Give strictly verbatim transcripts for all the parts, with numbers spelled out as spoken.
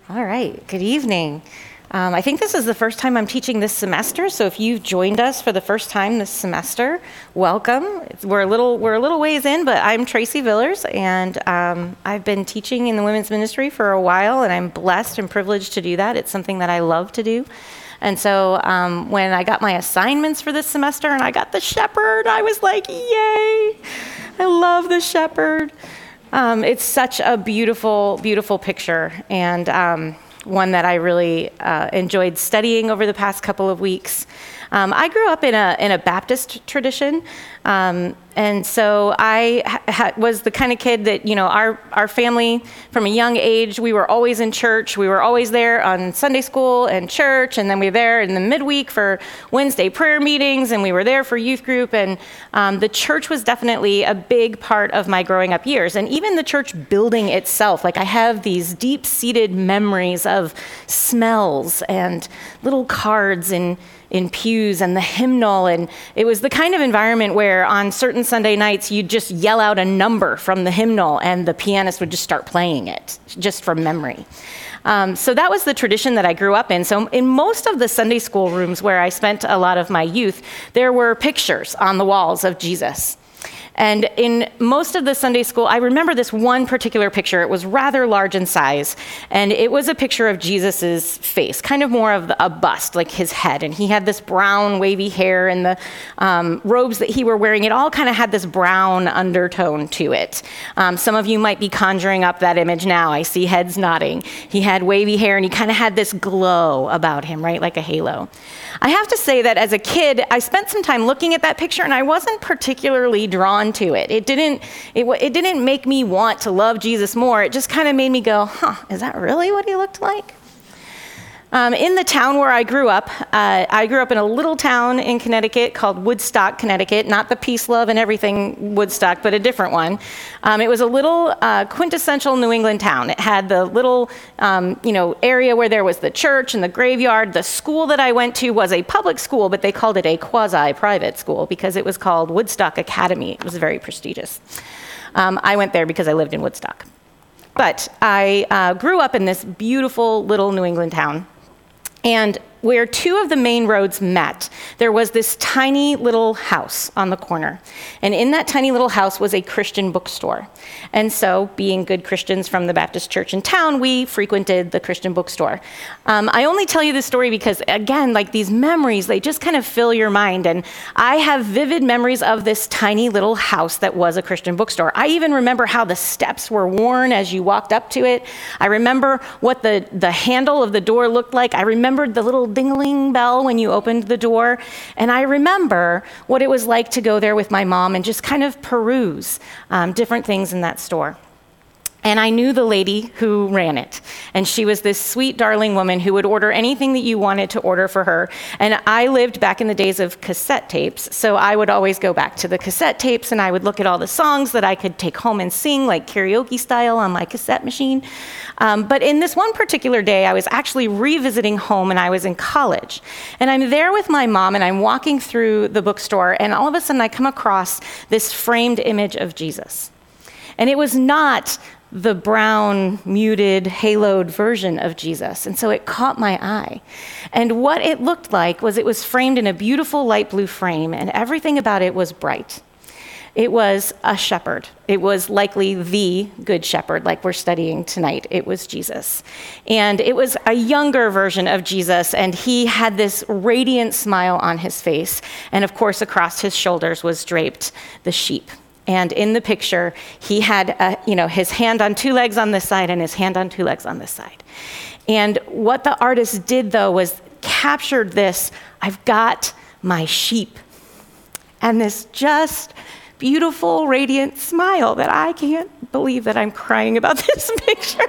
All right, good evening. Um, I think this is the first time I'm teaching this semester, so if you've joined us for the first time this semester, welcome. It's, we're a little we're a little ways in, but I'm Tracy Villers, and um, I've been teaching in the women's ministry for a while, and I'm blessed and privileged to do that. It's something that I love to do. And so um, when I got my assignments for this semester and I got the shepherd, I was like, yay! I love the shepherd. Um, it's such a beautiful, beautiful picture, and um, one that I really uh, enjoyed studying over the past couple of weeks. Um, I grew up in a in a Baptist tradition, um, and so I ha- was the kind of kid that, you know, our our family from a young age, we were always in church. We were always there on Sunday school and church, and then we were there in the midweek for Wednesday prayer meetings, and we were there for youth group, and um, the church was definitely a big part of my growing up years. And even the church building itself, like I have these deep-seated memories of smells and little cards and in pews and the hymnal, and it was the kind of environment where on certain Sunday nights you'd just yell out a number from the hymnal and the pianist would just start playing it just from memory. Um, so that was the tradition that I grew up in. So in most of the Sunday school rooms where I spent a lot of my youth, there were pictures on the walls of Jesus. And in most of the Sunday school, I remember this one particular picture. It was rather large in size, and it was a picture of Jesus's face, kind of more of the, a bust, like his head. And he had this brown, wavy hair, and the um, robes that he were wearing, it all kind of had this brown undertone to it. Um, some of you might be conjuring up that image now. I see heads nodding. He had wavy hair, and he kind of had this glow about him, right, like a halo. I have to say that as a kid, I spent some time looking at that picture, and I wasn't particularly drawn to it. It didn't, it, it didn't make me want to love Jesus more. It just kind of made me go, huh, is that really what he looked like? Um, in the town where I grew up, uh, I grew up in a little town in Connecticut called Woodstock, Connecticut, not the peace, love, and everything Woodstock, but a different one. Um, it was a little uh, quintessential New England town. It had the little, um, you know, area where there was the church and the graveyard. The school that I went to was a public school, but they called it a quasi-private school because it was called Woodstock Academy. It was very prestigious. Um, I went there because I lived in Woodstock. But I uh, grew up in this beautiful little New England town. And where two of the main roads met, there was this tiny little house on the corner. And in that tiny little house was a Christian bookstore. And so, being good Christians from the Baptist church in town, we frequented the Christian bookstore. Um, I only tell you this story because, again, like these memories, they just kind of fill your mind. And I have vivid memories of this tiny little house that was a Christian bookstore. I even remember how the steps were worn as you walked up to it. I remember what the, the handle of the door looked like. I remembered the little ding-a-ling bell when you opened the door. And I remember what it was like to go there with my mom and just kind of peruse um, different things in that store. And I knew the lady who ran it. And she was this sweet, darling woman who would order anything that you wanted to order for her. And I lived back in the days of cassette tapes, so I would always go back to the cassette tapes and I would look at all the songs that I could take home and sing, like karaoke style on my cassette machine. Um, but in this one particular day, I was actually revisiting home and I was in college. And I'm there with my mom and I'm walking through the bookstore, and all of a sudden I come across this framed image of Jesus. And it was not the brown, muted, haloed version of Jesus. And so it caught my eye. And what it looked like was it was framed in a beautiful light blue frame, and everything about it was bright. It was a shepherd. It was likely the good shepherd, like we're studying tonight. It was Jesus. And it was a younger version of Jesus, and he had this radiant smile on his face. And of course, across his shoulders was draped the sheep. And in the picture, he had, a, you know, his hand on two legs on this side and his hand on two legs on this side. And what the artist did, though, was captured this, I've got my sheep, and this just beautiful, radiant smile that I can't believe that I'm crying about this picture.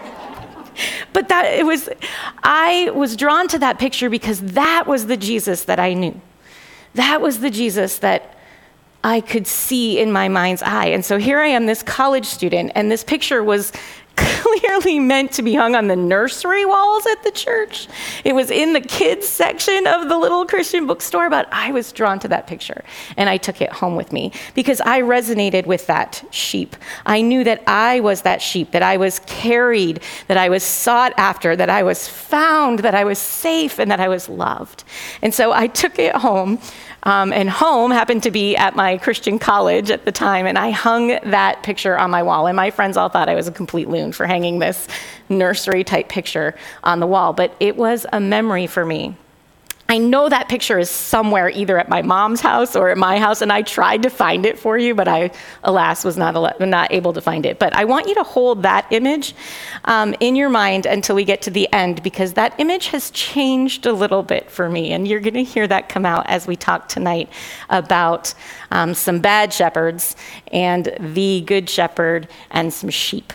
But that it was, I was drawn to that picture because that was the Jesus that I knew. That was the Jesus that I could see in my mind's eye. And so here I am, this college student, and this picture was clearly meant to be hung on the nursery walls at the church. It was in the kids section of the little Christian bookstore, but I was drawn to that picture and I took it home with me because I resonated with that sheep. I knew that I was that sheep, that I was carried, that I was sought after, that I was found, that I was safe, and that I was loved. And so I took it home. Um, and home happened to be at my Christian college at the time, and I hung that picture on my wall. And my friends all thought I was a complete loon for hanging this nursery-type picture on the wall, but it was a memory for me. I know that picture is somewhere either at my mom's house or at my house, and I tried to find it for you, but I, alas, was not, al- not able to find it. But I want you to hold that image um, in your mind until we get to the end, because that image has changed a little bit for me, and you're going to hear that come out as we talk tonight about um, some bad shepherds and the good shepherd and some sheep.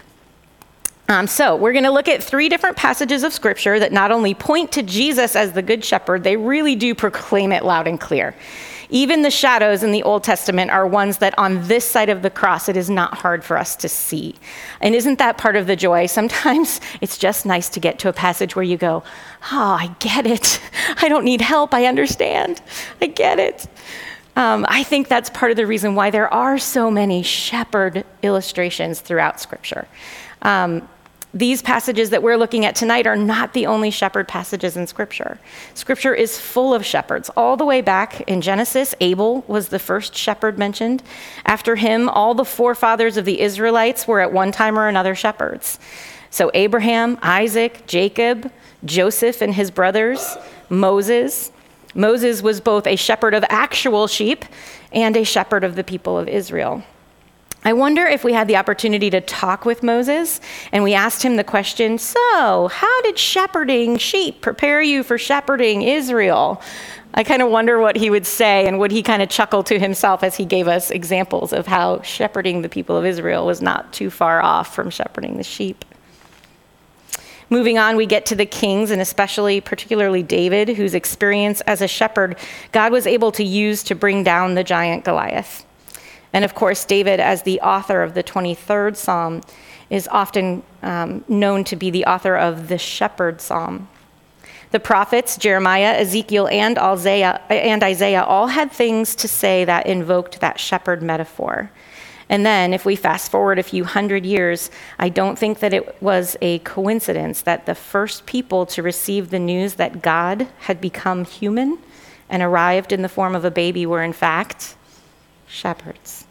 Um, so we're going to look at three different passages of Scripture that not only point to Jesus as the Good Shepherd, they really do proclaim it loud and clear. Even the shadows in the Old Testament are ones that on this side of the cross, it is not hard for us to see. And isn't that part of the joy? Sometimes it's just nice to get to a passage where you go, oh, I get it. I don't need help. I understand. I get it. Um, I think that's part of the reason why there are so many shepherd illustrations throughout Scripture. Um, These passages that we're looking at tonight are not the only shepherd passages in Scripture. Scripture is full of shepherds. All the way back in Genesis, Abel was the first shepherd mentioned. After him, all the forefathers of the Israelites were at one time or another shepherds. So Abraham, Isaac, Jacob, Joseph and his brothers, Moses. Moses was both a shepherd of actual sheep and a shepherd of the people of Israel. I wonder if we had the opportunity to talk with Moses and we asked him the question, so how did shepherding sheep prepare you for shepherding Israel? I kind of wonder what he would say, and would he kind of chuckle to himself as he gave us examples of how shepherding the people of Israel was not too far off from shepherding the sheep. Moving on, we get to the kings, and especially particularly David, whose experience as a shepherd God was able to use to bring down the giant Goliath. And of course, David, as the author of the twenty-third Psalm, is often um, known to be the author of the Shepherd Psalm. The prophets, Jeremiah, Ezekiel, and Isaiah, and Isaiah all had things to say that invoked that shepherd metaphor. And then, if we fast forward a few hundred years, I don't think that it was a coincidence that the first people to receive the news that God had become human and arrived in the form of a baby were, in fact, shepherds.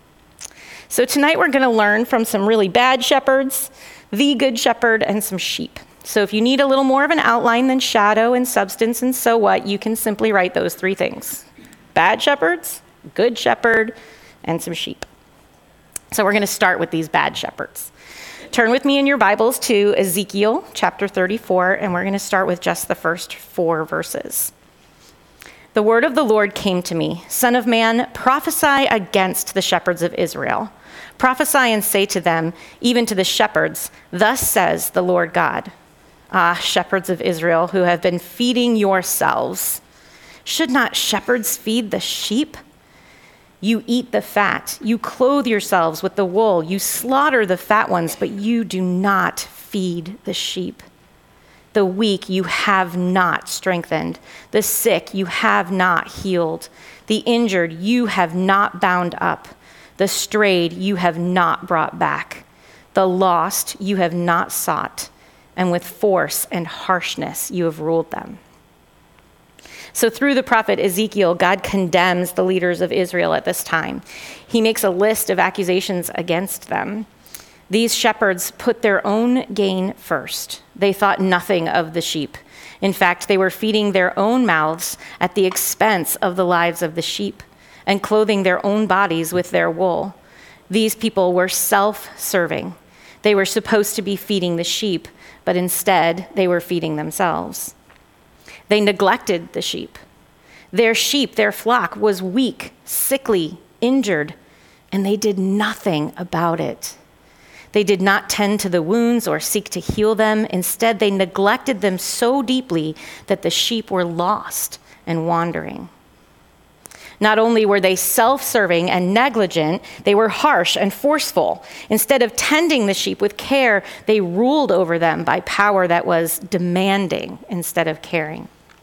So tonight we're going to learn from some really bad shepherds, the good shepherd, and some sheep. So if you need a little more of an outline than shadow and substance and so what, you can simply write those three things: bad shepherds, good shepherd, and some sheep. So we're going to start with these bad shepherds. Turn with me in your Bibles to Ezekiel chapter thirty-four, and we're going to start with just the first four verses. The word of the Lord came to me, Son of man, prophesy against the shepherds of Israel. Prophesy and say to them, even to the shepherds, thus says the Lord God. Ah, shepherds of Israel who have been feeding yourselves. Should not shepherds feed the sheep? You eat the fat, you clothe yourselves with the wool, you slaughter the fat ones, but you do not feed the sheep. The weak you have not strengthened. The sick you have not healed. The injured you have not bound up. The strayed you have not brought back. The lost you have not sought. And with force and harshness you have ruled them. So through the prophet Ezekiel, God condemns the leaders of Israel at this time. He makes a list of accusations against them. These shepherds put their own gain first. They thought nothing of the sheep. In fact, they were feeding their own mouths at the expense of the lives of the sheep and clothing their own bodies with their wool. These people were self-serving. They were supposed to be feeding the sheep, but instead they were feeding themselves. They neglected the sheep. Their sheep, their flock, was weak, sickly, injured, and they did nothing about it. They did not tend to the wounds or seek to heal them. Instead, they neglected them so deeply that the sheep were lost and wandering. Not only were they self-serving and negligent, they were harsh and forceful. Instead of tending the sheep with care, they ruled over them by power that was demanding instead of caring.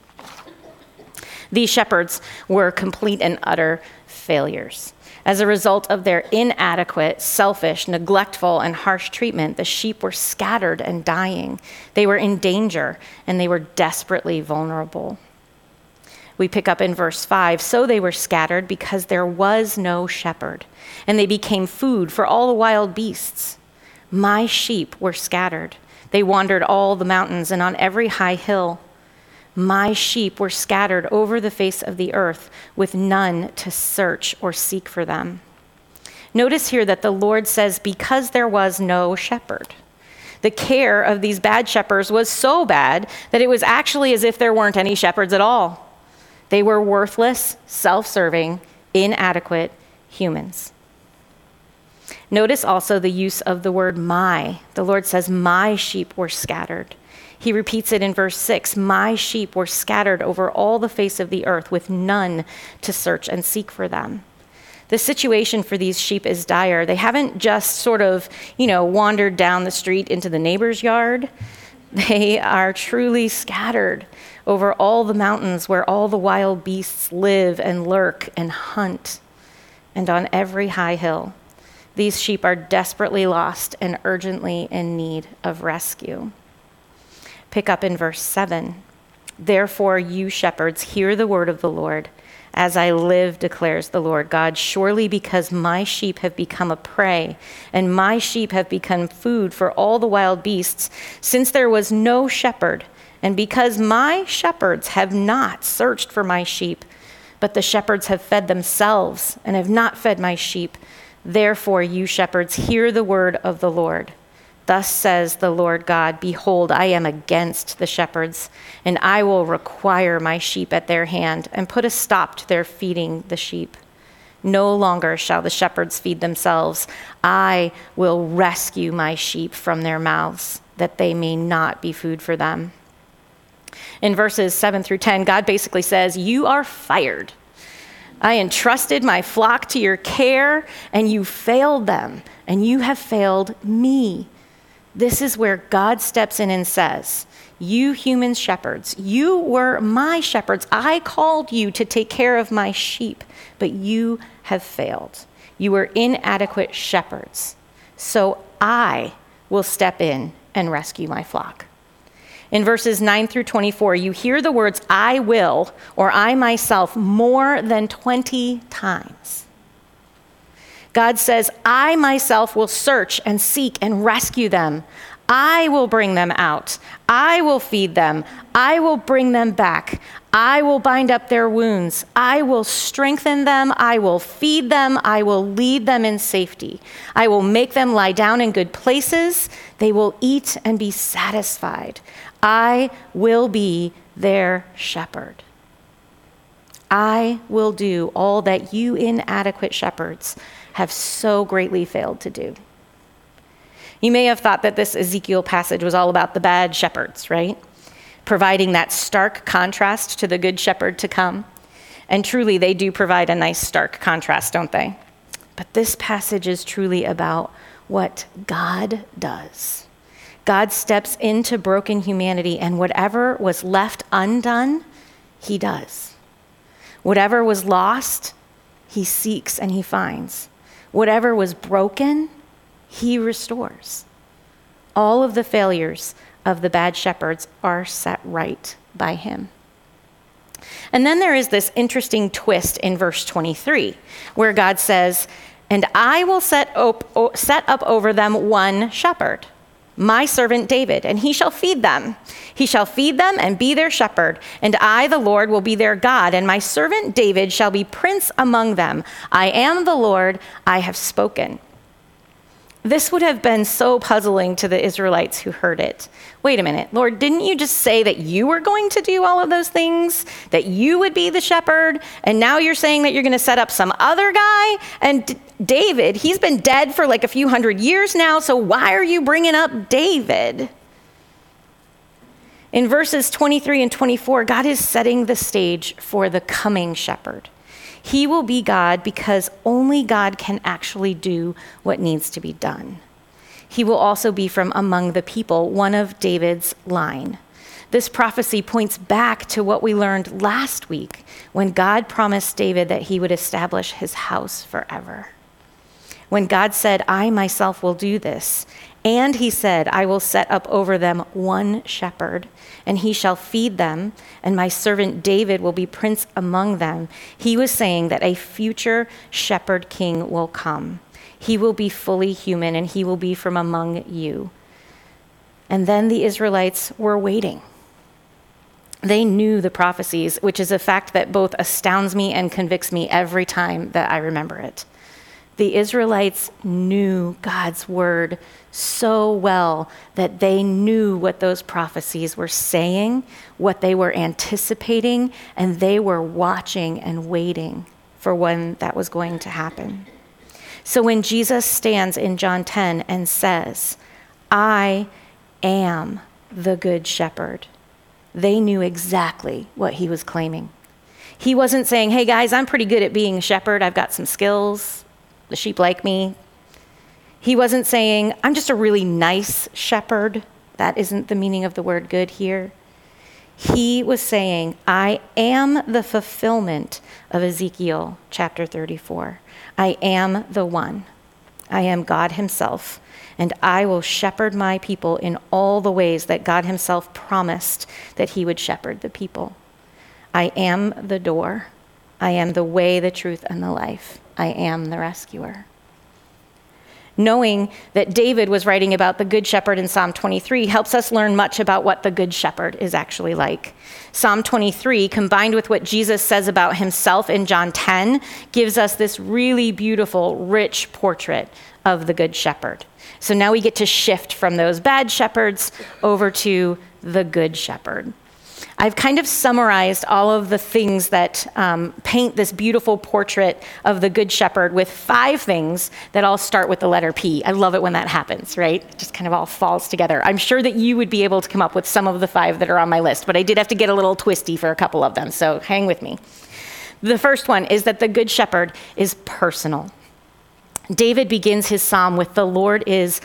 These shepherds were complete and utter failures. As a result of their inadequate, selfish, neglectful, and harsh treatment, the sheep were scattered and dying. They were in danger, and they were desperately vulnerable. We pick up in verse five, so they were scattered because there was no shepherd, and they became food for all the wild beasts. My sheep were scattered. They wandered all the mountains and on every high hill. My sheep were scattered over the face of the earth with none to search or seek for them. Notice here that the Lord says, because there was no shepherd. The care of these bad shepherds was so bad that it was actually as if there weren't any shepherds at all. They were worthless, self-serving, inadequate humans. Notice also the use of the word my. The Lord says, my sheep were scattered. He repeats it in verse six, my sheep were scattered over all the face of the earth with none to search and seek for them. The situation for these sheep is dire. They haven't just sort of, you know, wandered down the street into the neighbor's yard. They are truly scattered over all the mountains where all the wild beasts live and lurk and hunt, and on every high hill. These sheep are desperately lost and urgently in need of rescue. Pick up in verse seven. Therefore, you shepherds, hear the word of the Lord. As I live, declares the Lord God, surely because my sheep have become a prey, and my sheep have become food for all the wild beasts, since there was no shepherd, and because my shepherds have not searched for my sheep, but the shepherds have fed themselves and have not fed my sheep, therefore, you shepherds, hear the word of the Lord. Thus says the Lord God, behold, I am against the shepherds, and I will require my sheep at their hand and put a stop to their feeding the sheep. No longer shall the shepherds feed themselves. I will rescue my sheep from their mouths, that they may not be food for them. In verses seven through ten, God basically says, you are fired. I entrusted my flock to your care, and you failed them, and you have failed me. This is where God steps in and says, you human shepherds, you were my shepherds. I called you to take care of my sheep, but you have failed. You were inadequate shepherds. So I will step in and rescue my flock. In verses nine through twenty-four, you hear the words, I will, or I myself, more than twenty times. God says, I myself will search and seek and rescue them. I will bring them out. I will feed them. I will bring them back. I will bind up their wounds. I will strengthen them. I will feed them. I will lead them in safety. I will make them lie down in good places. They will eat and be satisfied. I will be their shepherd. I will do all that you inadequate shepherds have so greatly failed to do. You may have thought that this Ezekiel passage was all about the bad shepherds, right? Providing that stark contrast to the good shepherd to come. And truly, they do provide a nice stark contrast, don't they? But this passage is truly about what God does. God steps into broken humanity, and whatever was left undone, he does. Whatever was lost, he seeks and he finds. Whatever was broken, he restores. All of the failures of the bad shepherds are set right by him. And then there is this interesting twist in verse twenty-three, where God says, and I will set up, set up over them one shepherd, my servant David, and he shall feed them. He shall feed them and be their shepherd, and I, the Lord, will be their God, and my servant David shall be prince among them. I am the Lord, I have spoken. This would have been so puzzling to the Israelites who heard it. Wait a minute, Lord, didn't you just say that you were going to do all of those things? That you would be the shepherd? And now you're saying that you're going to set up some other guy? And D- David, he's been dead for like a few hundred years now, so why are you bringing up David? In verses twenty-three and twenty-four, God is setting the stage for the coming shepherd. He will be God because only God can actually do what needs to be done. He will also be from among the people, one of David's line. This prophecy points back to what we learned last week when God promised David that he would establish his house forever. When God said, I myself will do this, and he said, I will set up over them one shepherd, and he shall feed them, and my servant David will be prince among them, he was saying that a future shepherd king will come. He will be fully human, and he will be from among you. And then the Israelites were waiting. They knew the prophecies, which is a fact that both astounds me and convicts me every time that I remember it. The Israelites knew God's word so well that they knew what those prophecies were saying, what they were anticipating, and they were watching and waiting for when that was going to happen. So when Jesus stands in John ten and says, I am the good shepherd, they knew exactly what he was claiming. He wasn't saying, hey guys, I'm pretty good at being a shepherd. I've got some skills. The sheep like me. He wasn't saying, I'm just a really nice shepherd. That isn't the meaning of the word good here. He was saying, I am the fulfillment of Ezekiel chapter thirty-four. I am the one. I am God himself, and I will shepherd my people in all the ways that God himself promised that he would shepherd the people. I am the door. I am the way, the truth, and the life. I am the rescuer. Knowing that David was writing about the Good Shepherd in Psalm twenty-three helps us learn much about what the Good Shepherd is actually like. Psalm twenty-three, combined with what Jesus says about himself in John ten, gives us this really beautiful, rich portrait of the Good Shepherd. So now we get to shift from those bad shepherds over to the Good Shepherd. I've kind of summarized all of the things that um, paint this beautiful portrait of the Good Shepherd with five things that all start with the letter P. I love it when that happens, right? It just kind of all falls together. I'm sure that you would be able to come up with some of the five that are on my list, but I did have to get a little twisty for a couple of them, so hang with me. The first one is that the Good Shepherd is personal. David begins his psalm with, the Lord is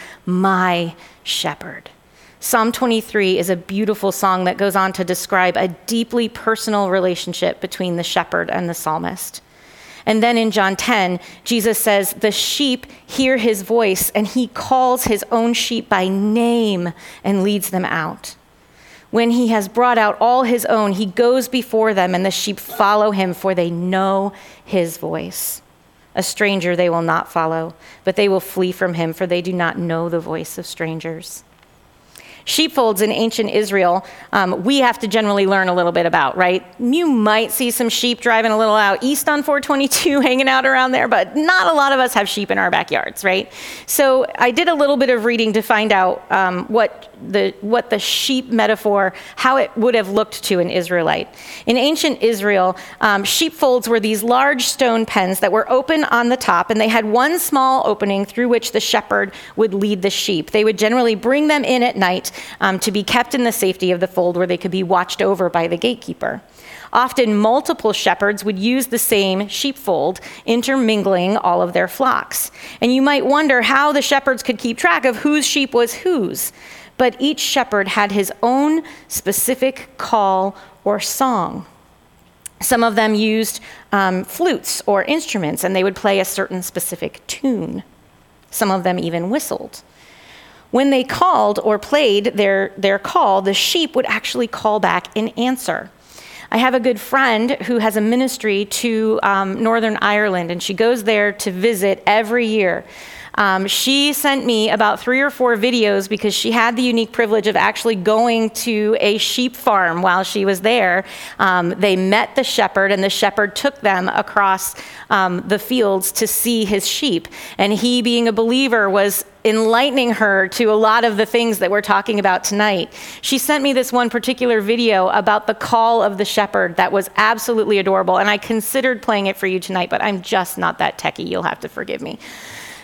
my shepherd. Psalm twenty-three is a beautiful song that goes on to describe a deeply personal relationship between the shepherd and the psalmist. And then in John ten, Jesus says, the sheep hear his voice, and he calls his own sheep by name and leads them out. When he has brought out all his own, he goes before them, and the sheep follow him, for they know his voice. A stranger they will not follow, but they will flee from him, for they do not know the voice of strangers. Sheepfolds in ancient Israel, um, we have to generally learn a little bit about, right? You might see some sheep driving a little out east on four twenty-two, hanging out around there, but not a lot of us have sheep in our backyards, right? So I did a little bit of reading to find out um, what the what the sheep metaphor, how it would have looked to an Israelite. In ancient Israel, um, sheepfolds were these large stone pens that were open on the top, and they had one small opening through which the shepherd would lead the sheep. They would generally bring them in at night um, to be kept in the safety of the fold where they could be watched over by the gatekeeper. Often multiple shepherds would use the same sheepfold, intermingling all of their flocks. And you might wonder how the shepherds could keep track of whose sheep was whose. But each shepherd had his own specific call or song. Some of them used um, flutes or instruments, and they would play a certain specific tune. Some of them even whistled. When they called or played their, their call, the sheep would actually call back in answer. I have a good friend who has a ministry to um, Northern Ireland, and she goes there to visit every year. Um, she sent me about three or four videos because she had the unique privilege of actually going to a sheep farm while she was there. Um, they met the shepherd, and the shepherd took them across um, the fields to see his sheep. And he, being a believer, was enlightening her to a lot of the things that we're talking about tonight. She sent me this one particular video about the call of the shepherd that was absolutely adorable, and I considered playing it for you tonight, but I'm just not that techie. You'll have to forgive me.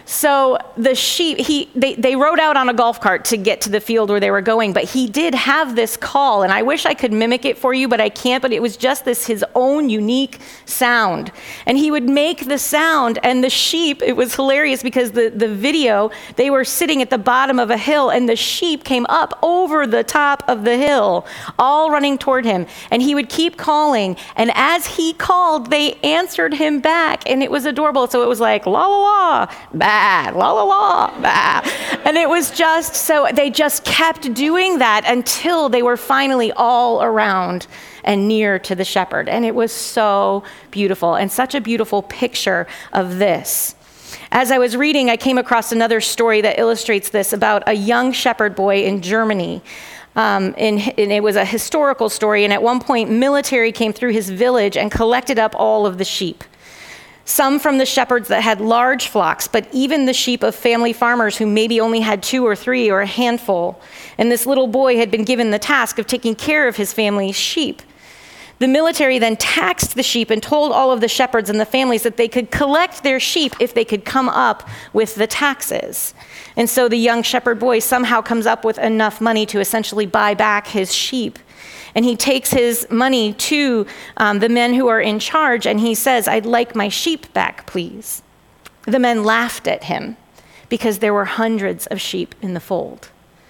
So the sheep, he, they, they rode out on a golf cart to get to the field where they were going, but he did have this call, and I wish I could mimic it for you, but I can't, but it was just this, his own unique sound. And he would make the sound, and the sheep, it was hilarious because the, the video, they were sitting at the bottom of a hill, and the sheep came up over the top of the hill, all running toward him. And he would keep calling, and as he called, they answered him back, and it was adorable. So it was like, la la la, bah, la la la, bah. And it was just, so they just kept doing that until they were finally all around and near to the shepherd. And it was so beautiful, and such a beautiful picture of this. As I was reading, I came across another story that illustrates this about a young shepherd boy in Germany. Um, and, and it was a historical story, and at one point, military came through his village and collected up all of the sheep. Some from the shepherds that had large flocks, but even the sheep of family farmers who maybe only had two or three or a handful. And this little boy had been given the task of taking care of his family's sheep. The military then taxed the sheep and told all of the shepherds and the families that they could collect their sheep if they could come up with the taxes. And so the young shepherd boy somehow comes up with enough money to essentially buy back his sheep. And he takes his money to um, the men who are in charge, and he says, "I'd like my sheep back, please." The men laughed at him because there were hundreds of sheep in the fold.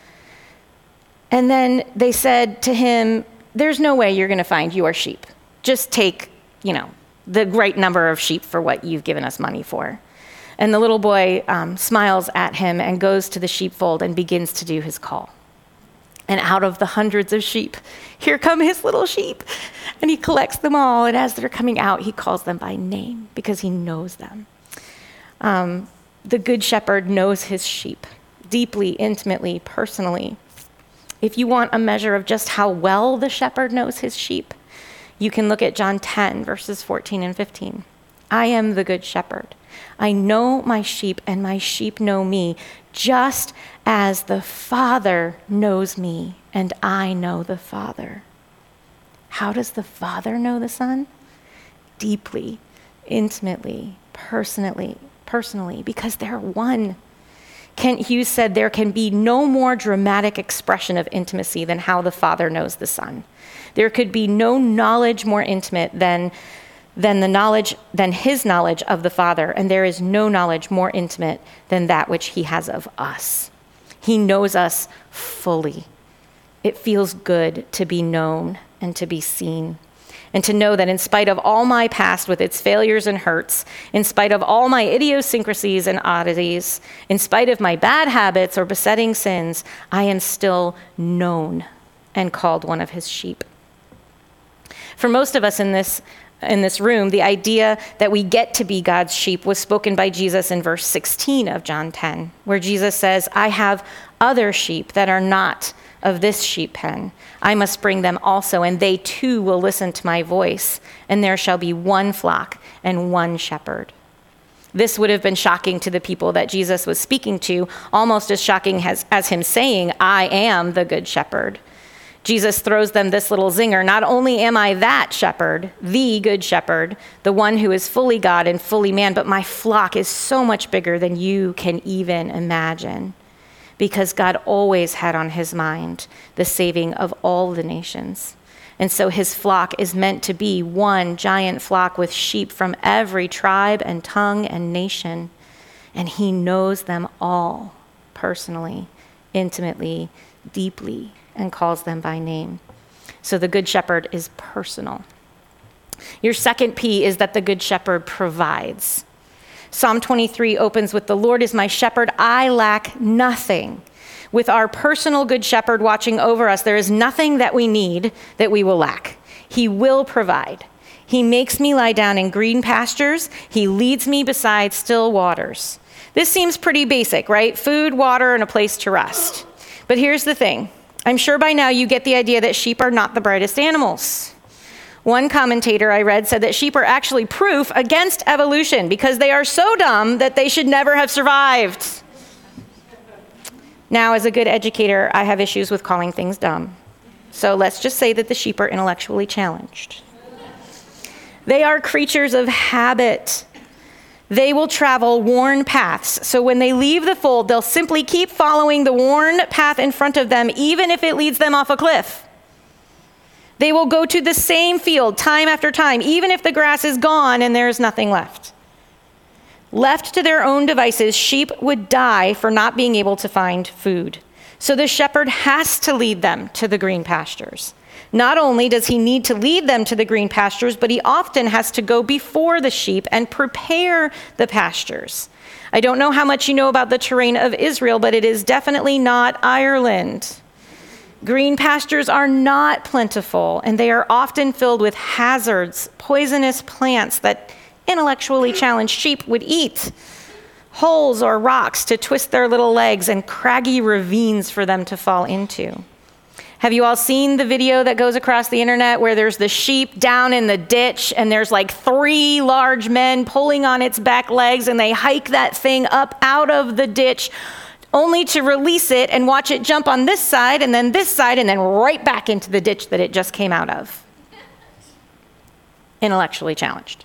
And then they said to him, "There's no way you're going to find your sheep. Just take, you know, the right number of sheep for what you've given us money for." And the little boy um, smiles at him and goes to the sheepfold and begins to do his call. And out of the hundreds of sheep, here come his little sheep. And he collects them all. And as they're coming out, he calls them by name because he knows them. Um, the good shepherd knows his sheep deeply, intimately, personally. If you want a measure of just how well the shepherd knows his sheep, you can look at John ten, verses fourteen and fifteen. "I am the good shepherd. I know my sheep, and my sheep know me, just as the Father knows me, and I know the Father." How does the Father know the Son? Deeply, intimately, personally, personally, because they're one. Kent Hughes said there can be no more dramatic expression of intimacy than how the Father knows the Son. There could be no knowledge more intimate than than the knowledge, than his knowledge of the Father, and there is no knowledge more intimate than that which he has of us. He knows us fully. It feels good to be known and to be seen, and to know that in spite of all my past with its failures and hurts, in spite of all my idiosyncrasies and oddities, in spite of my bad habits or besetting sins, I am still known and called one of his sheep. For most of us in this in this room, the idea that we get to be God's sheep was spoken by Jesus in verse sixteen of John ten, where Jesus says, "I have other sheep that are not of this sheep pen. I must bring them also, and they too will listen to my voice, and there shall be one flock and one shepherd." This would have been shocking to the people that Jesus was speaking to, almost as shocking as, as him saying, "I am the good shepherd." Jesus throws them this little zinger. Not only am I that shepherd, the good shepherd, the one who is fully God and fully man, but my flock is so much bigger than you can even imagine, because God always had on his mind the saving of all the nations. And so his flock is meant to be one giant flock with sheep from every tribe and tongue and nation. And he knows them all personally, intimately, deeply, and calls them by name. So the good shepherd is personal. Your second P is that the good shepherd provides. Psalm twenty-three opens with, "The Lord is my shepherd, I lack nothing." With our personal good shepherd watching over us, there is nothing that we need that we will lack. He will provide. He makes me lie down in green pastures. He leads me beside still waters. This seems pretty basic, right? Food, water, and a place to rest. But here's the thing. I'm sure by now you get the idea that sheep are not the brightest animals. One commentator I read said that sheep are actually proof against evolution because they are so dumb that they should never have survived. Now, as a good educator, I have issues with calling things dumb. So let's just say that the sheep are intellectually challenged. They are creatures of habit. They will travel worn paths. So when they leave the fold, they'll simply keep following the worn path in front of them, even if it leads them off a cliff. They will go to the same field time after time, even if the grass is gone and there's nothing left. Left to their own devices, sheep would die for not being able to find food. So the shepherd has to lead them to the green pastures. Not only does he need to lead them to the green pastures, but he often has to go before the sheep and prepare the pastures. I don't know how much you know about the terrain of Israel, but it is definitely not Ireland. Green pastures are not plentiful, and they are often filled with hazards, poisonous plants that intellectually challenged sheep would eat, holes or rocks to twist their little legs, and craggy ravines for them to fall into. Have you all seen the video that goes across the internet where there's the sheep down in the ditch and there's like three large men pulling on its back legs, and they hike that thing up out of the ditch only to release it and watch it jump on this side and then this side and then right back into the ditch that it just came out of? Intellectually challenged.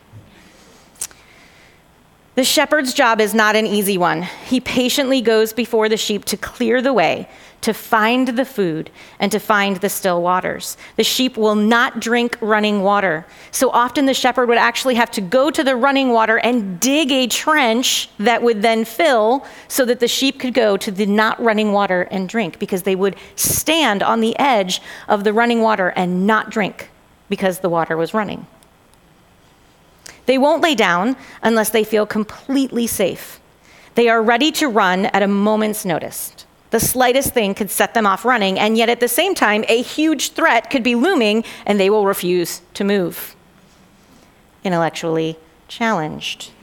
The shepherd's job is not an easy one. He patiently goes before the sheep to clear the way, to find the food, and to find the still waters. The sheep will not drink running water. So often the shepherd would actually have to go to the running water and dig a trench that would then fill so that the sheep could go to the not running water and drink, because they would stand on the edge of the running water and not drink because the water was running. They won't lay down unless they feel completely safe. They are ready to run at a moment's notice. The slightest thing could set them off running, and yet at the same time, a huge threat could be looming, and they will refuse to move. Intellectually challenged.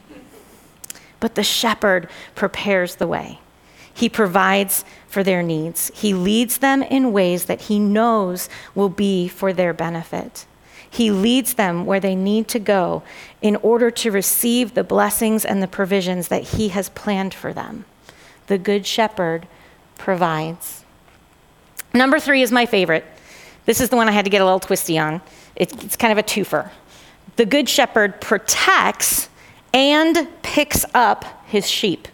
But the shepherd prepares the way. He provides for their needs. He leads them in ways that he knows will be for their benefit. He leads them where they need to go in order to receive the blessings and the provisions that he has planned for them. The Good Shepherd provides. Number three is my favorite. This is the one I had to get a little twisty on. It's, it's kind of a twofer. The Good Shepherd protects and picks up his sheep.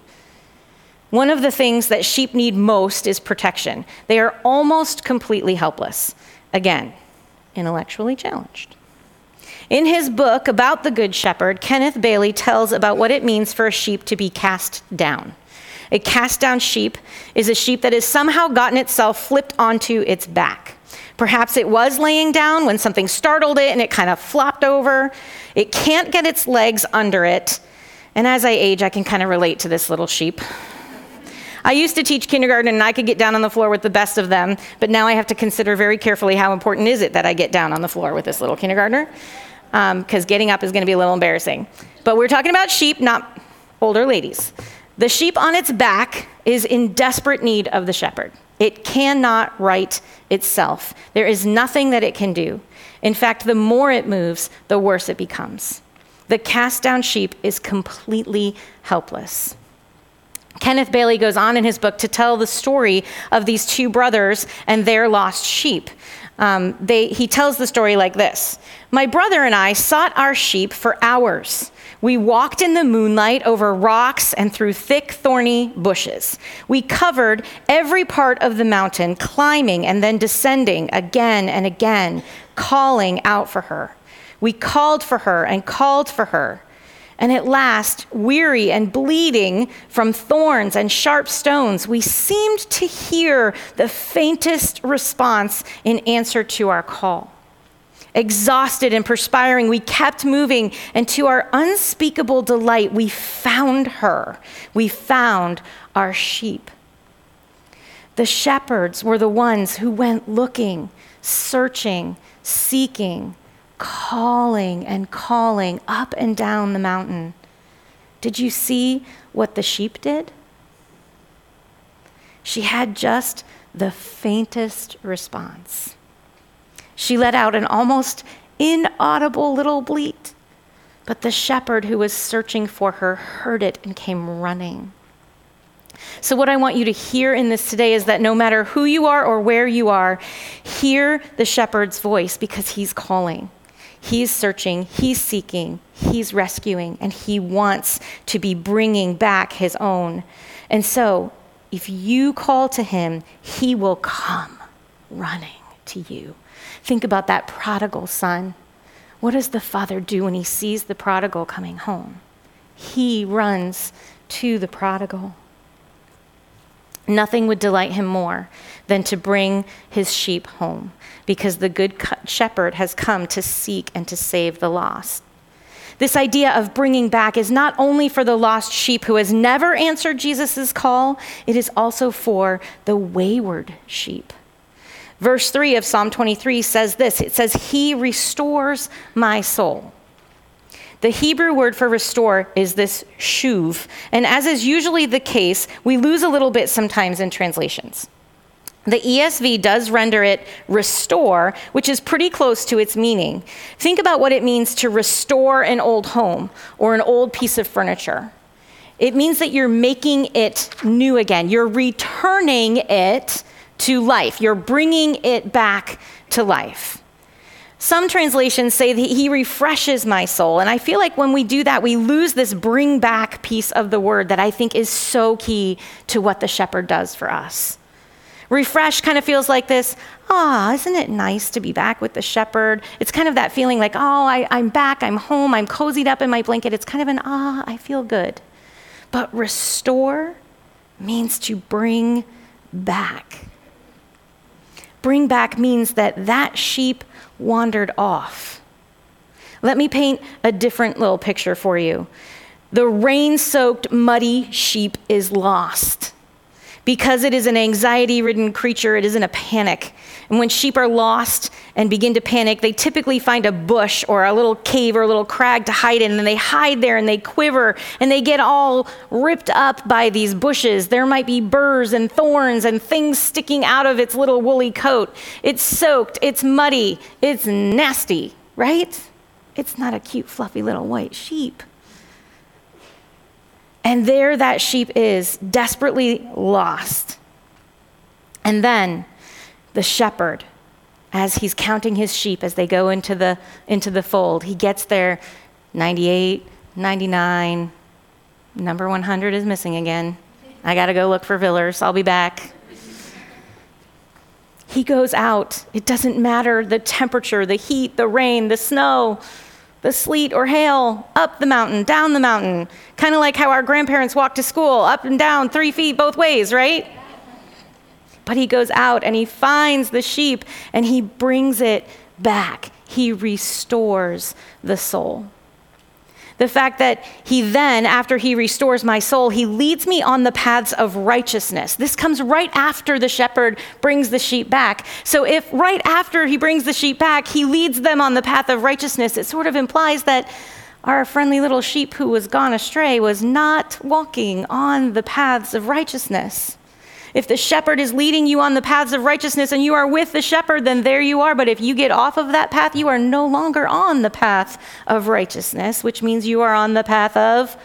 One of the things that sheep need most is protection. They are almost completely helpless. Again, intellectually challenged. In his book about the Good Shepherd, Kenneth Bailey tells about what it means for a sheep to be cast down. A cast down sheep is a sheep that has somehow gotten itself flipped onto its back. Perhaps it was laying down when something startled it and it kind of flopped over. It can't get its legs under it. And as I age, I can kind of relate to this little sheep. I used to teach kindergarten and I could get down on the floor with the best of them, but now I have to consider very carefully how important is it that I get down on the floor with this little kindergartner, because um, getting up is going to be a little embarrassing. But we're talking about sheep, not older ladies. The sheep on its back is in desperate need of the shepherd. It cannot right itself. There is nothing that it can do. In fact, the more it moves, the worse it becomes. The cast down sheep is completely helpless. Kenneth Bailey goes on in his book to tell the story of these two brothers and their lost sheep. Um, they, he tells the story like this. My brother and I sought our sheep for hours. We walked in the moonlight over rocks and through thick, thorny bushes. We covered every part of the mountain, climbing and then descending again and again, calling out for her. We called for her and called for her. And at last, weary and bleeding from thorns and sharp stones, we seemed to hear the faintest response in answer to our call. Exhausted and perspiring, we kept moving, and to our unspeakable delight, we found her. We found our sheep. The shepherds were the ones who went looking, searching, seeking, calling and calling up and down the mountain. Did you see what the sheep did? She had just the faintest response. She let out an almost inaudible little bleat, but the shepherd who was searching for her heard it and came running. So what I want you to hear in this today is that no matter who you are or where you are, hear the shepherd's voice because he's calling. He's searching, he's seeking, he's rescuing, and he wants to be bringing back his own. And so if you call to him, he will come running to you. Think about that prodigal son. What does the father do when he sees the prodigal coming home? He runs to the prodigal. Nothing would delight him more than to bring his sheep home, because the good shepherd has come to seek and to save the lost. This idea of bringing back is not only for the lost sheep who has never answered Jesus' call, it is also for the wayward sheep. Verse three of Psalm twenty-three says this. It says, he restores my soul. The Hebrew word for restore is this shuv. And as is usually the case, we lose a little bit sometimes in translations. The E S V does render it restore, which is pretty close to its meaning. Think about what it means to restore an old home or an old piece of furniture. It means that you're making it new again. You're returning it to life. You're bringing it back to life. Some translations say that he refreshes my soul. And I feel like when we do that, we lose this bring back piece of the word that I think is so key to what the shepherd does for us. Refresh kind of feels like this, ah, isn't it nice to be back with the shepherd? It's kind of that feeling like, oh, I, I'm back, I'm home, I'm cozied up in my blanket. It's kind of an, ah, I feel good. But restore means to bring back. Bring back means that that sheep wandered off. Let me paint a different little picture for you. The rain-soaked, muddy sheep is lost. Because it is an anxiety-ridden creature, it is in a panic. And when sheep are lost and begin to panic, they typically find a bush or a little cave or a little crag to hide in, and they hide there and they quiver and they get all ripped up by these bushes. There might be burrs and thorns and things sticking out of its little woolly coat. It's soaked, it's muddy, it's nasty, right? It's not a cute, fluffy little white sheep. And there that sheep is, desperately lost. And then the shepherd, as he's counting his sheep as they go into the into the fold, he gets there, ninety-eight, ninety-nine, number one hundred is missing again. I gotta go look for Villers, I'll be back. He goes out. It doesn't matter the temperature, the heat, the rain, the snow, the sleet or hail, up the mountain, down the mountain, kind of like how our grandparents walked to school, up and down, three feet both ways, right? But he goes out and he finds the sheep and he brings it back. He restores the soul. The fact that he then, after he restores my soul, he leads me on the paths of righteousness. This comes right after the shepherd brings the sheep back. So if right after he brings the sheep back, he leads them on the path of righteousness, it sort of implies that our friendly little sheep who was gone astray was not walking on the paths of righteousness. If the shepherd is leading you on the paths of righteousness and you are with the shepherd, then there you are. But if you get off of that path, you are no longer on the path of righteousness, which means you are on the path of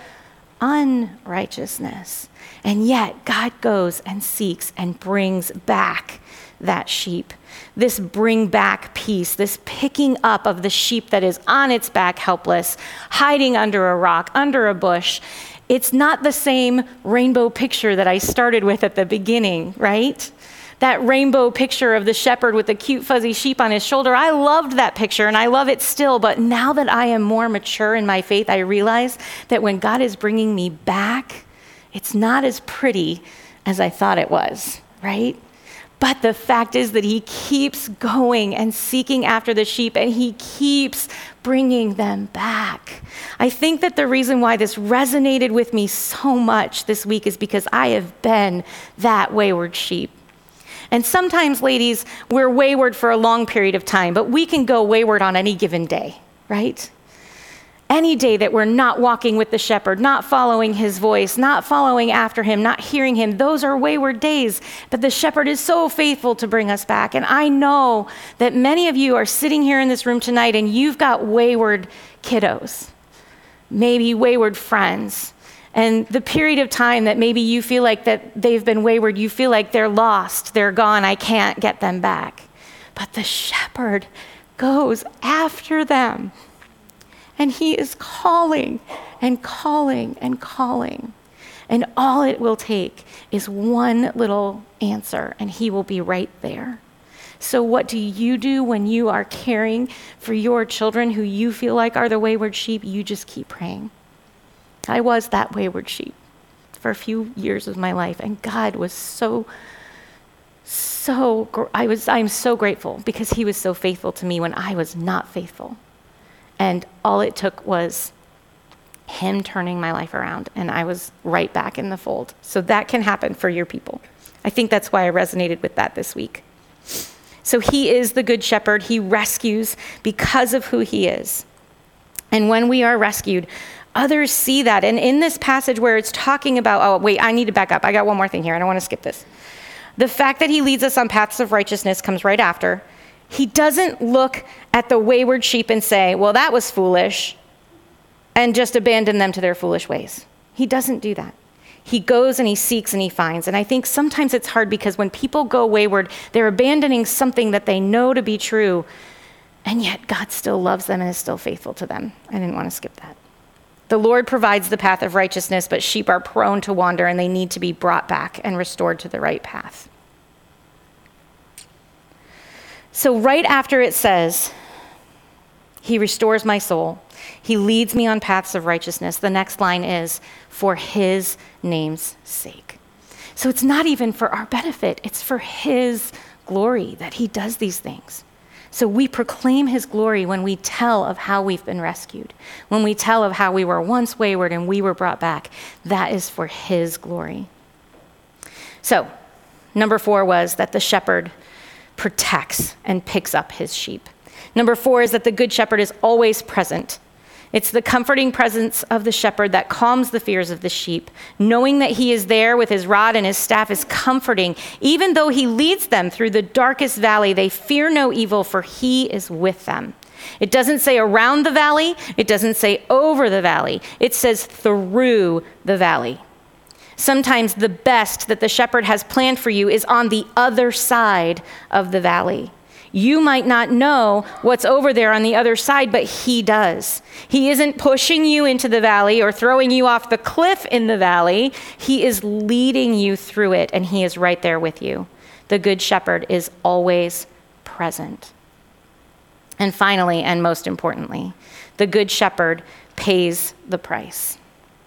unrighteousness. And yet God goes and seeks and brings back that sheep. This bring back piece, this picking up of the sheep that is on its back helpless, hiding under a rock, under a bush. It's not the same rainbow picture that I started with at the beginning, right? That rainbow picture of the shepherd with the cute fuzzy sheep on his shoulder. I loved that picture and I love it still, but now that I am more mature in my faith, I realize that when God is bringing me back, it's not as pretty as I thought it was, right? But the fact is that he keeps going and seeking after the sheep, and he keeps bringing them back. I think that the reason why this resonated with me so much this week is because I have been that wayward sheep. And sometimes, ladies, we're wayward for a long period of time, but we can go wayward on any given day, right? Any day that we're not walking with the shepherd, not following his voice, not following after him, not hearing him, those are wayward days. But the shepherd is so faithful to bring us back. And I know that many of you are sitting here in this room tonight and you've got wayward kiddos, maybe wayward friends. And the period of time that maybe you feel like that they've been wayward, you feel like they're lost, they're gone, I can't get them back. But the shepherd goes after them. And he is calling and calling and calling. And all it will take is one little answer, and he will be right there. So what do you do when you are caring for your children who you feel like are the wayward sheep? You just keep praying. I was that wayward sheep for a few years of my life, and God was so, so, I was, I'm so grateful because he was so faithful to me when I was not faithful. And all it took was him turning my life around, and I was right back in the fold. So that can happen for your people. I think that's why I resonated with that this week. So he is the good shepherd. He rescues because of who he is. And when we are rescued, others see that. And in this passage where it's talking about, oh, wait, I need to back up. I got one more thing here. I don't want to skip this. The fact that he leads us on paths of righteousness comes right after. He doesn't look at the wayward sheep and say, well, that was foolish, and just abandon them to their foolish ways. He doesn't do that. He goes and he seeks and he finds. And I think sometimes it's hard because when people go wayward, they're abandoning something that they know to be true, and yet God still loves them and is still faithful to them. I didn't want to skip that. The Lord provides the path of righteousness, but sheep are prone to wander, and they need to be brought back and restored to the right path. So right after it says, he restores my soul, he leads me on paths of righteousness, the next line is, for his name's sake. So it's not even for our benefit, it's for his glory that he does these things. So we proclaim his glory when we tell of how we've been rescued, when we tell of how we were once wayward and we were brought back. That is for his glory. So number four was that the shepherd protects and picks up his sheep. Number four is that the good shepherd is always present. It's the comforting presence of the shepherd that calms the fears of the sheep. Knowing that he is there with his rod and his staff is comforting. Even though he leads them through the darkest valley, they fear no evil, for he is with them. It doesn't say around the valley. It doesn't say over the valley. It says through the valley. Sometimes the best that the shepherd has planned for you is on the other side of the valley. You might not know what's over there on the other side, but he does. He isn't pushing you into the valley or throwing you off the cliff in the valley. He is leading you through it, and he is right there with you. The good shepherd is always present. And finally, and most importantly, the good shepherd pays the price.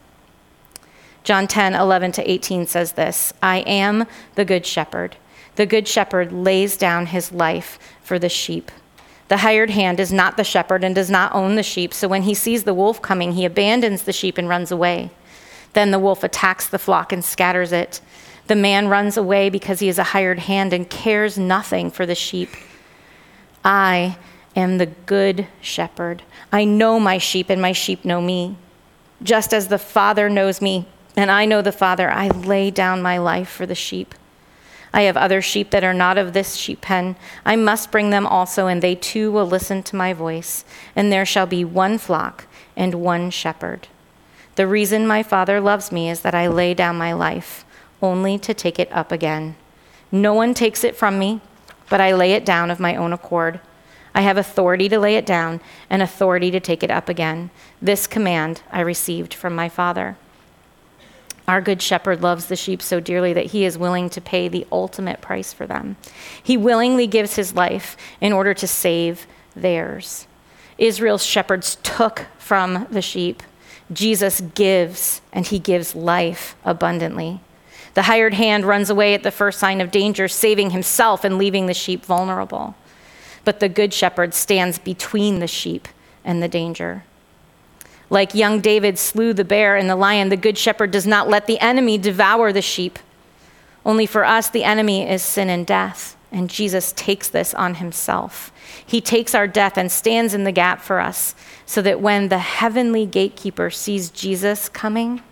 John ten, eleven to eighteen says this, I am the good shepherd. The good shepherd lays down his life for the sheep. The hired hand is not the shepherd and does not own the sheep. So when he sees the wolf coming, he abandons the sheep and runs away. Then the wolf attacks the flock and scatters it. The man runs away because he is a hired hand and cares nothing for the sheep. I am the good shepherd. I know my sheep and my sheep know me. Just as the Father knows me and I know the Father, I lay down my life for the sheep. I have other sheep that are not of this sheep pen. I must bring them also, and they too will listen to my voice. And there shall be one flock and one shepherd. The reason my Father loves me is that I lay down my life, only to take it up again. No one takes it from me, but I lay it down of my own accord. I have authority to lay it down and authority to take it up again. This command I received from my Father. Our good shepherd loves the sheep so dearly that he is willing to pay the ultimate price for them. He willingly gives his life in order to save theirs. Israel's shepherds took from the sheep. Jesus gives, and he gives life abundantly. The hired hand runs away at the first sign of danger, saving himself and leaving the sheep vulnerable. But the good shepherd stands between the sheep and the danger. Like young David slew the bear and the lion, the good shepherd does not let the enemy devour the sheep. Only for us, the enemy is sin and death, and Jesus takes this on himself. He takes our death and stands in the gap for us, so that when the heavenly gatekeeper sees Jesus coming,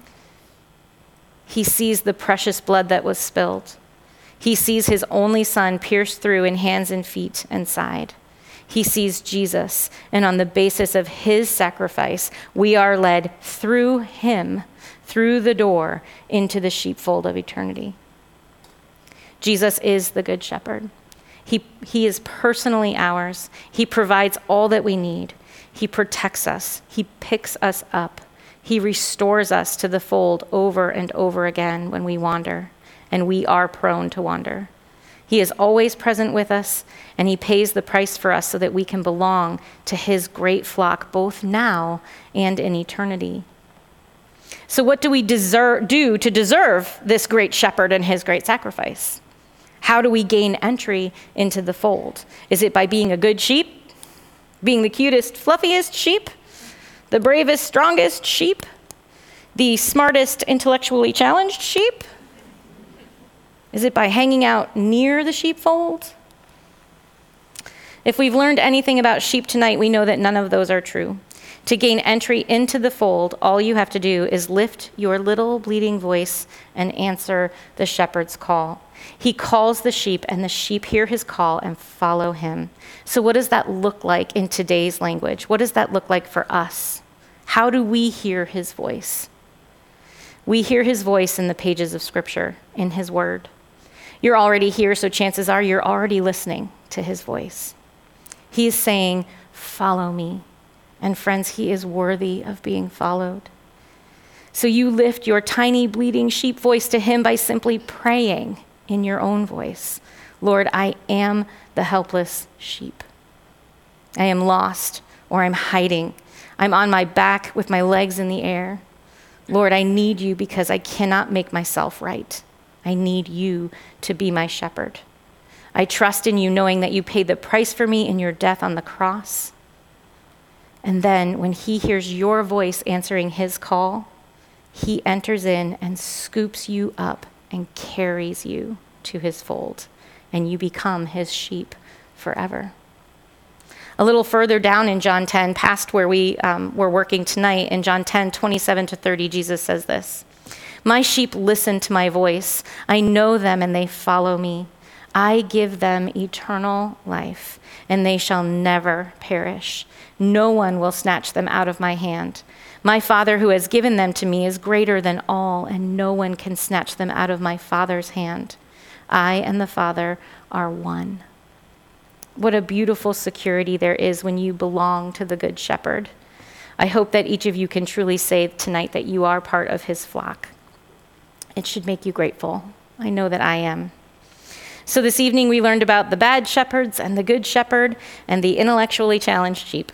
he sees the precious blood that was spilled. He sees his only son pierced through in hands and feet and side. He sees Jesus, and on the basis of his sacrifice, we are led through him, through the door, into the sheepfold of eternity. Jesus is the good shepherd. He, he is personally ours. He provides all that we need. He protects us. He picks us up. He restores us to the fold over and over again when we wander, and we are prone to wander. He is always present with us, and he pays the price for us so that we can belong to his great flock both now and in eternity. So what do we deserve, do to deserve this great shepherd and his great sacrifice? How do we gain entry into the fold? Is it by being a good sheep? Being the cutest, fluffiest sheep? The bravest, strongest sheep? The smartest, intellectually challenged sheep? Is it by hanging out near the sheepfold? If we've learned anything about sheep tonight, we know that none of those are true. To gain entry into the fold, all you have to do is lift your little bleeding voice and answer the shepherd's call. He calls the sheep, and the sheep hear his call and follow him. So what does that look like in today's language? What does that look like for us? How do we hear his voice? We hear his voice in the pages of Scripture, in his word. You're already here, so chances are you're already listening to his voice. He is saying, follow me. And friends, he is worthy of being followed. So you lift your tiny bleeding sheep voice to him by simply praying in your own voice. Lord, I am the helpless sheep. I am lost, or I'm hiding. I'm on my back with my legs in the air. Lord, I need you because I cannot make myself right. I need you to be my shepherd. I trust in you, knowing that you paid the price for me in your death on the cross. And then when he hears your voice answering his call, he enters in and scoops you up and carries you to his fold, and you become his sheep forever. A little further down in John ten, past where we um, were working tonight, in John ten, twenty-seven to thirty, Jesus says this, my sheep listen to my voice. I know them and they follow me. I give them eternal life, and they shall never perish. No one will snatch them out of my hand. My Father who has given them to me is greater than all, and no one can snatch them out of my Father's hand. I and the Father are one. What a beautiful security there is when you belong to the Good Shepherd. I hope that each of you can truly say tonight that you are part of his flock. It should make you grateful. I know that I am. So this evening we learned about the bad shepherds and the good shepherd and the intellectually challenged sheep.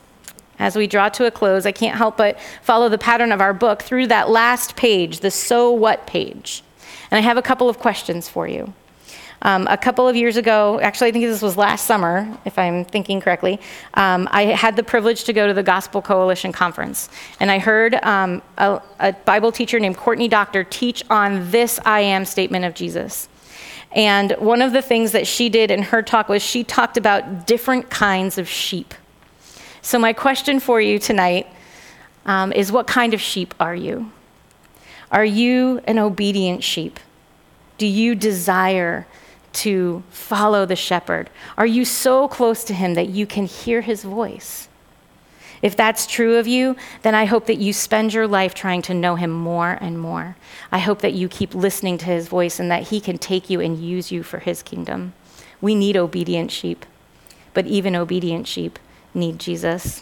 As we draw to a close, I can't help but follow the pattern of our book through that last page, the so what page. And I have a couple of questions for you. Um, a couple of years ago, actually I think this was last summer, if I'm thinking correctly, um, I had the privilege to go to the Gospel Coalition Conference. And I heard um, a, a Bible teacher named Courtney Doctor teach on this I am statement of Jesus. And one of the things that she did in her talk was she talked about different kinds of sheep. So my question for you tonight um, is, what kind of sheep are you? Are you an obedient sheep? Do you desire to follow the shepherd? Are you so close to him that you can hear his voice? If that's true of you, then I hope that you spend your life trying to know him more and more. I hope that you keep listening to his voice and that he can take you and use you for his kingdom. We need obedient sheep, but even obedient sheep need Jesus.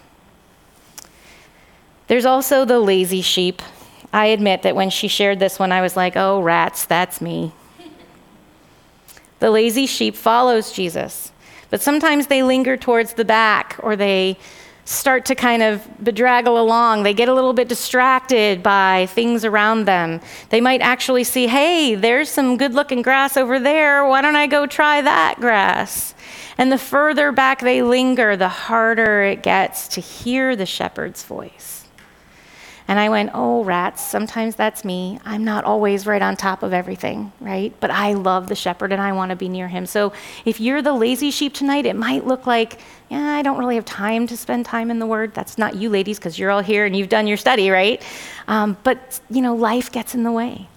There's also the lazy sheep. I admit that when she shared this one, I was like, oh, rats, that's me. The lazy sheep follows Jesus, but sometimes they linger towards the back, or they start to kind of bedraggle along. They get a little bit distracted by things around them. They might actually see, hey, there's some good-looking grass over there. Why don't I go try that grass? And the further back they linger, the harder it gets to hear the shepherd's voice. And I went, oh, rats, sometimes that's me. I'm not always right on top of everything, right? But I love the shepherd and I want to be near him. So if you're the lazy sheep tonight, it might look like, yeah, I don't really have time to spend time in the Word. That's not you ladies, because you're all here and you've done your study, right? Um, but, you know, life gets in the way.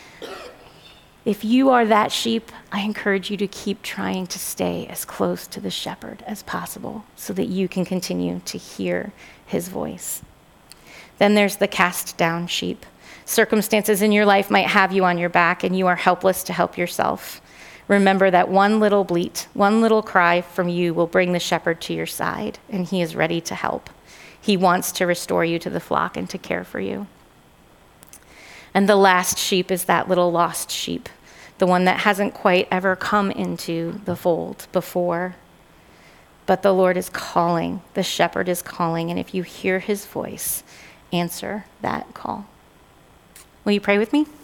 If you are that sheep, I encourage you to keep trying to stay as close to the shepherd as possible so that you can continue to hear his voice. Then there's the cast down sheep. Circumstances in your life might have you on your back and you are helpless to help yourself. Remember that one little bleat, one little cry from you will bring the shepherd to your side, and he is ready to help. He wants to restore you to the flock and to care for you. And the last sheep is that little lost sheep, the one that hasn't quite ever come into the fold before. But the Lord is calling, the shepherd is calling, and if you hear his voice, answer that call. Will you pray with me?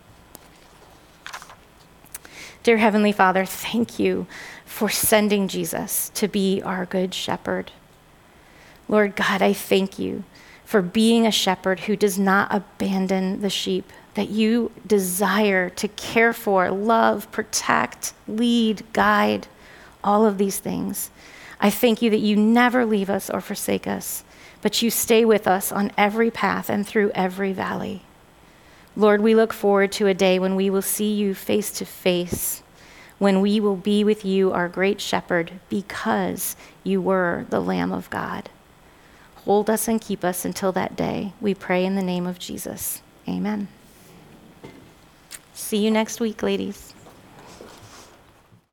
Dear Heavenly Father, thank you for sending Jesus to be our good shepherd. Lord God, I thank you for being a shepherd who does not abandon the sheep, that you desire to care for, love, protect, lead, guide, all of these things. I thank you that you never leave us or forsake us, but you stay with us on every path and through every valley. Lord, we look forward to a day when we will see you face to face, when we will be with you, our great shepherd, because you were the Lamb of God. Hold us and keep us until that day. We pray in the name of Jesus. Amen. See you next week, ladies.